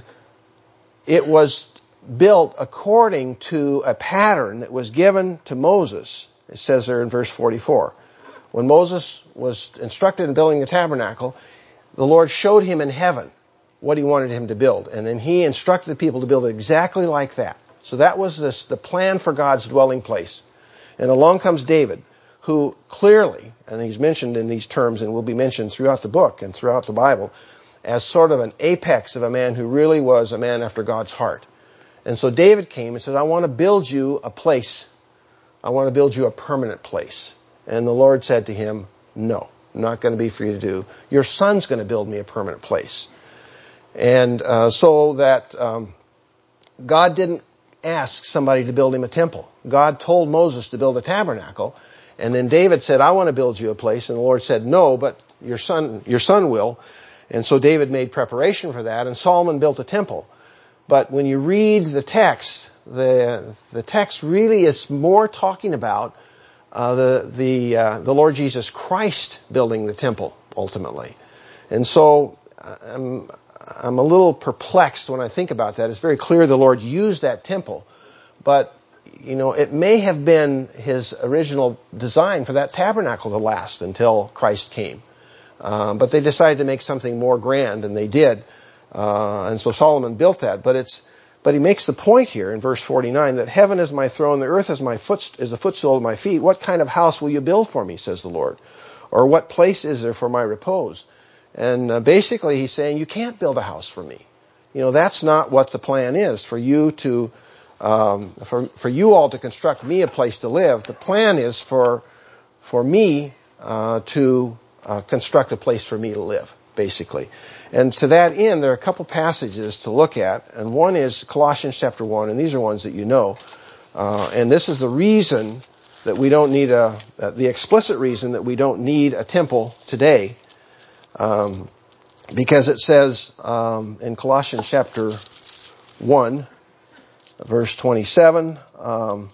it was built according to a pattern that was given to Moses. It says there in verse forty-four. When Moses was instructed in building the tabernacle, the Lord showed him in heaven what he wanted him to build. And then he instructed the people to build it exactly like that. So that was this, the plan for God's dwelling place. And along comes David, who clearly, and he's mentioned in these terms and will be mentioned throughout the book and throughout the Bible, as sort of an apex of a man who really was a man after God's heart. And so David came and said, I want to build you a place. I want to build you a permanent place. And the Lord said to him, no, not going to be for you to do. Your son's going to build me a permanent place. And uh, so that um, God didn't ask somebody to build him a temple. God told Moses to build a tabernacle. And then David said, I want to build you a place. And the Lord said, no, but your son, your son will. And so David made preparation for that. And Solomon built a temple. But when you read the text, the the text really is more talking about uh, the the uh, the Lord Jesus Christ building the temple ultimately. And so I'm I'm a little perplexed when I think about that. It's very clear the Lord used that temple, but you know it may have been his original design for that tabernacle to last until Christ came. Uh, but they decided to make something more grand, and they did. Uh, and so Solomon built that. But it's But he makes the point here in verse forty-nine that heaven is my throne, the earth is my foot, is the footstool of my feet. What kind of house will you build for me, says the Lord? Or what place is there for my repose? And uh, basically he's saying, you can't build a house for me. You know, that's not what the plan is, for you to, um, for, for you all to construct me a place to live. The plan is for, for me, uh, to, uh, construct a place for me to live, basically. And to that end, there are a couple passages to look at, and one is Colossians chapter one, and these are ones that you know. Uh, and this is the reason that we don't need a, uh, the explicit reason that we don't need a temple today, um, because it says um, in Colossians chapter one, verse twenty-seven, um,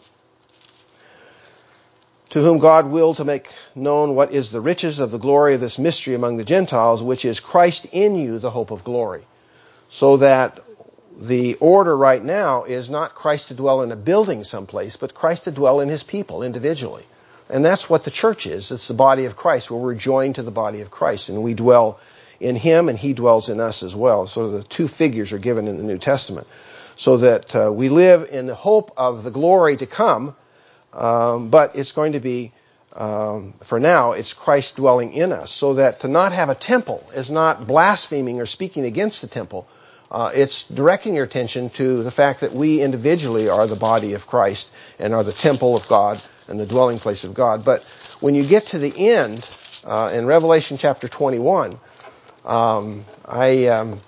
to whom God willed to make known what is the riches of the glory of this mystery among the Gentiles, which is Christ in you, the hope of glory. So that the order right now is not Christ to dwell in a building someplace, but Christ to dwell in his people individually. And that's what the church is. It's the body of Christ, where we're joined to the body of Christ, and we dwell in him and he dwells in us as well. So the two figures are given in the New Testament. So that uh, we live in the hope of the glory to come, Um, but it's going to be, um, for now, it's Christ dwelling in us. So that to not have a temple is not blaspheming or speaking against the temple. Uh, it's directing your attention to the fact that we individually are the body of Christ and are the temple of God and the dwelling place of God. But when you get to the end, uh, in Revelation chapter twenty-one, um, I, um,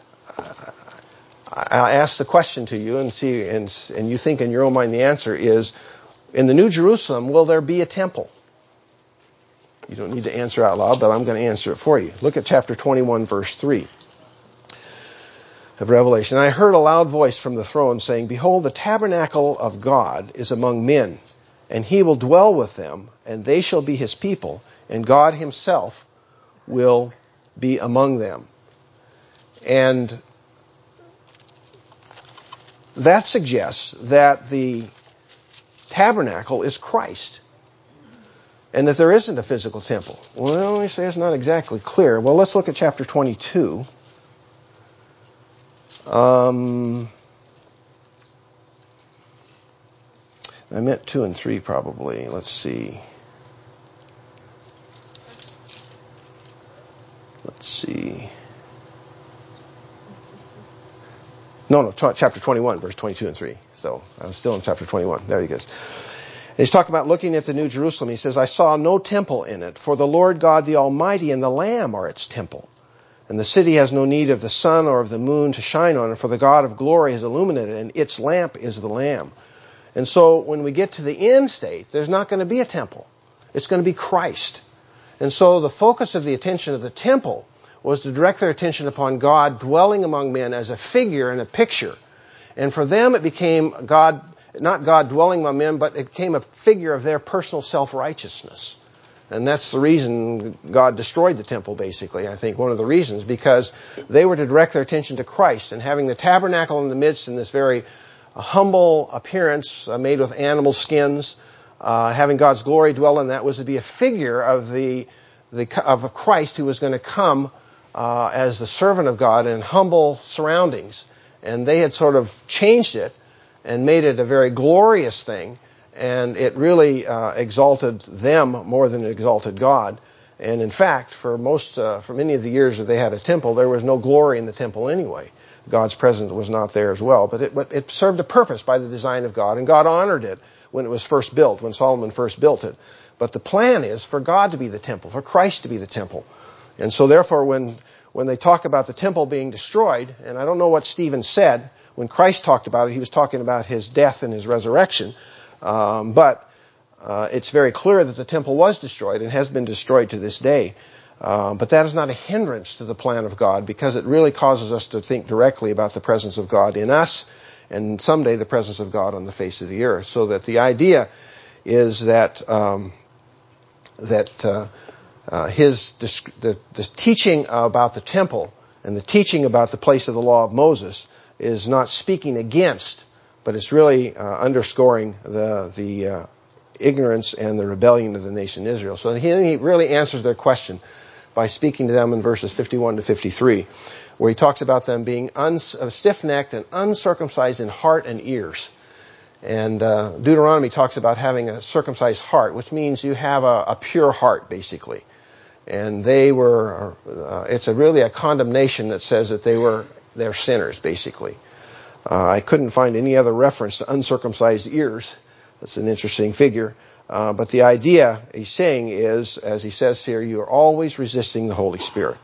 I ask the question to you and see, and, and you think in your own mind the answer is, in the New Jerusalem, will there be a temple? You don't need to answer out loud, but I'm going to answer it for you. Look at chapter twenty-one, verse three of Revelation. I heard a loud voice from the throne saying, behold, the tabernacle of God is among men, and he will dwell with them, and they shall be his people, and God himself will be among them. And that suggests that the tabernacle is Christ, and that there isn't a physical temple. Well, you say it's not exactly clear. Well, let's look at chapter twenty-two. Um, I meant two and three probably. Let's see. Let's see. No, no, t- chapter twenty-one, verse twenty-two and three. So I was still in chapter twenty-one. There he goes. He's talking about looking at the New Jerusalem. He says, I saw no temple in it, for the Lord God the Almighty and the Lamb are its temple. And the city has no need of the sun or of the moon to shine on it, for the God of glory has illuminated it, and its lamp is the Lamb. And so when we get to the end state, there's not going to be a temple. It's going to be Christ. And so the focus of the attention of the temple was to direct their attention upon God dwelling among men as a figure and a picture. And for them it became God, not God dwelling among men, but it became a figure of their personal self-righteousness. And that's the reason God destroyed the temple, basically, I think, one of the reasons, because they were to direct their attention to Christ, and having the tabernacle in the midst in this very humble appearance uh, made with animal skins, uh, having God's glory dwell in that was to be a figure of the, the of Christ who was going to come uh, as the servant of God in humble surroundings. And they had sort of changed it and made it a very glorious thing. And it really uh, exalted them more than it exalted God. And in fact, for most, uh, for many of the years that they had a temple, there was no glory in the temple anyway. God's presence was not there as well. But it, but it served a purpose by the design of God, and God honored it when it was first built, when Solomon first built it. But the plan is for God to be the temple, for Christ to be the temple. And so therefore, when when they talk about the temple being destroyed, and I don't know what Stephen said, when Christ talked about it, he was talking about his death and his resurrection. Um, but uh, it's very clear that the temple was destroyed and has been destroyed to this day. Uh, but that is not a hindrance to the plan of God, because it really causes us to think directly about the presence of God in us, and someday the presence of God on the face of the earth. So that the idea is that um, that uh, uh, his the, the teaching about the temple and the teaching about the place of the law of Moses is not speaking against, but it's really uh, underscoring the the uh, ignorance and the rebellion of the nation Israel. So he, he really answers their question by speaking to them in verses fifty-one to fifty-three. where he talks about them being uns- uh, stiff-necked and uncircumcised in heart and ears. And uh, Deuteronomy talks about having a circumcised heart, which means you have a, a pure heart, basically. And they were, uh, it's a really a condemnation that says that they were, they're sinners, basically. Uh, I couldn't find any other reference to uncircumcised ears. That's an interesting figure. Uh, but the idea he's saying is, as he says here, you are always resisting the Holy Spirit.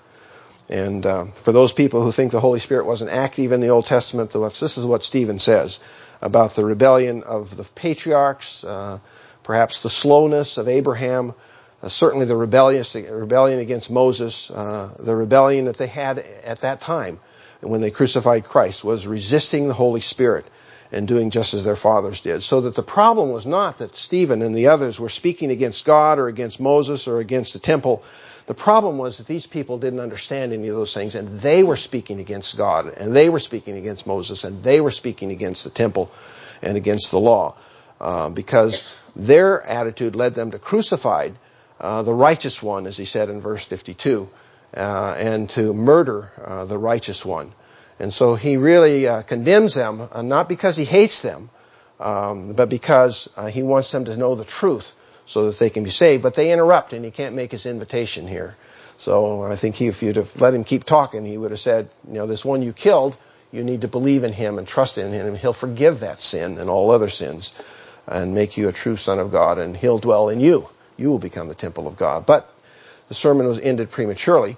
And uh, for those people who think the Holy Spirit wasn't active in the Old Testament, this is what Stephen says about the rebellion of the patriarchs, uh, perhaps the slowness of Abraham, uh, certainly the rebellious, rebellion against Moses, uh, the rebellion that they had at that time when they crucified Christ was resisting the Holy Spirit and doing just as their fathers did. So that the problem was not that Stephen and the others were speaking against God or against Moses or against the temple. The problem was that these people didn't understand any of those things, and they were speaking against God, and they were speaking against Moses, and they were speaking against the temple and against the law, uh, because their attitude led them to crucify uh, the righteous one, as he said in verse fifty-two, uh, and to murder uh, the righteous one. And so he really uh, condemns them, uh, not because he hates them, um, but because uh, he wants them to know the truth, so that they can be saved. But they interrupt, and he can't make his invitation here. So I think he, if you'd have let him keep talking, he would have said, you know, this one you killed, you need to believe in him and trust in him, and he'll forgive that sin and all other sins and make you a true son of God, and he'll dwell in you. You will become the temple of God. But the sermon was ended prematurely.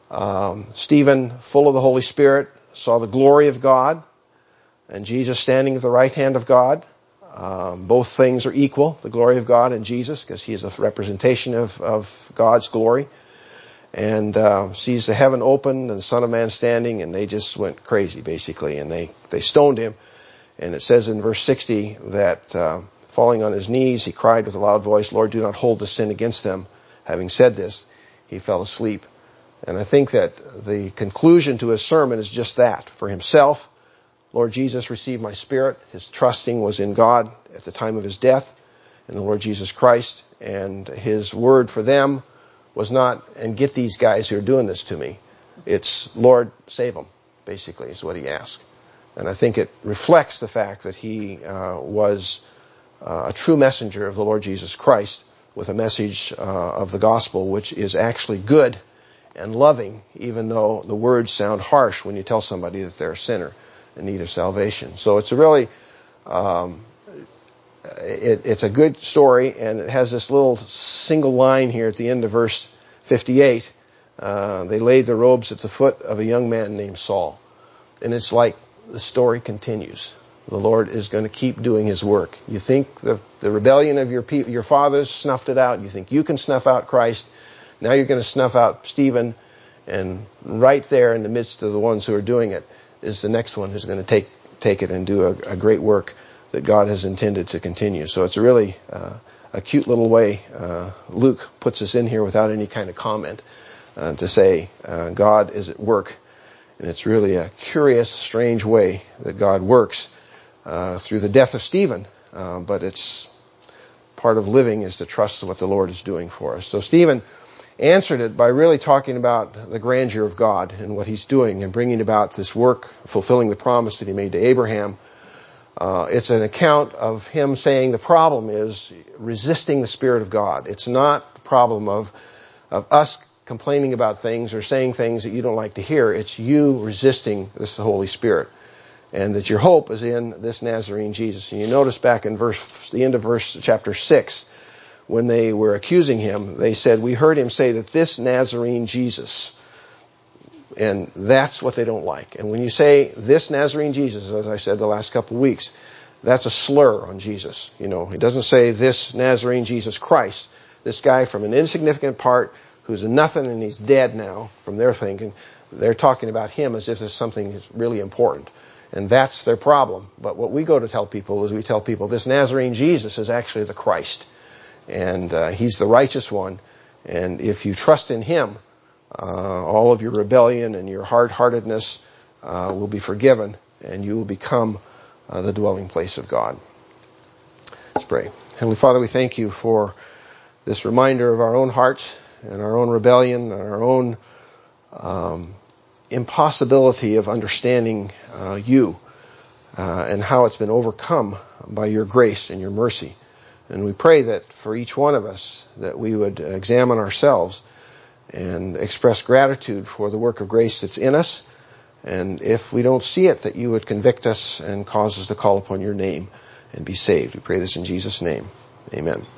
Um, Stephen, full of the Holy Spirit, saw the glory of God and Jesus standing at the right hand of God. Um, both things are equal, the glory of God and Jesus, because he is a representation of, of God's glory. And uh, sees the heaven open and the Son of Man standing, and they just went crazy, basically. And they, they stoned him. And it says in verse sixty that uh, falling on his knees, he cried with a loud voice, Lord, do not hold this sin against them. Having said this, he fell asleep. And I think that the conclusion to his sermon is just that. For himself, Lord Jesus received my spirit. His trusting was in God at the time of his death, in the Lord Jesus Christ. And his word for them was not, and get these guys who are doing this to me. It's, Lord, save them, basically, is what he asked. And I think it reflects the fact that he uh, was uh, a true messenger of the Lord Jesus Christ with a message uh, of the gospel, which is actually good and loving, even though the words sound harsh when you tell somebody that they're a sinner in need of salvation. So it's a really, um, it, it's a good story, and it has this little single line here at the end of verse fifty-eight. Uh, they laid their robes at the foot of a young man named Saul. And it's like the story continues. The Lord is going to keep doing his work. You think the, the rebellion of your pe- your fathers snuffed it out. You think you can snuff out Christ. Now you're going to snuff out Stephen. And right there in the midst of the ones who are doing it is the next one who's going to take take it and do a, a great work that God has intended to continue. So it's a really uh, a cute little way uh, Luke puts us in here without any kind of comment uh, to say uh, God is at work. And it's really a curious, strange way that God works uh, through the death of Stephen. Uh, but it's part of living is to trust what the Lord is doing for us. So Stephen answered it by really talking about the grandeur of God and what he's doing and bringing about this work, fulfilling the promise that he made to Abraham. Uh, it's an account of him saying the problem is resisting the Spirit of God. It's not the problem of, of us complaining about things or saying things that you don't like to hear. It's you resisting this Holy Spirit. And that your hope is in this Nazarene Jesus. And you notice back in verse, the end of verse chapter six, when they were accusing him, they said, we heard him say that this Nazarene Jesus. And that's what they don't like. And when you say this Nazarene Jesus, as I said the last couple of weeks, that's a slur on Jesus. You know, he doesn't say this Nazarene Jesus Christ. This guy from an insignificant part who's a nothing and he's dead now, from their thinking, they're talking about him as if there's something really important. And that's their problem. But what we go to tell people is we tell people this Nazarene Jesus is actually the Christ. And uh, he's the righteous one. And if you trust in him, uh, all of your rebellion and your hard-heartedness uh, will be forgiven, and you will become uh, the dwelling place of God. Let's pray. Heavenly Father, we thank you for this reminder of our own hearts and our own rebellion and our own um, impossibility of understanding uh, you uh, and how it's been overcome by your grace and your mercy. And we pray that for each one of us, that we would examine ourselves and express gratitude for the work of grace that's in us. And if we don't see it, that you would convict us and cause us to call upon your name and be saved. We pray this in Jesus' name. Amen.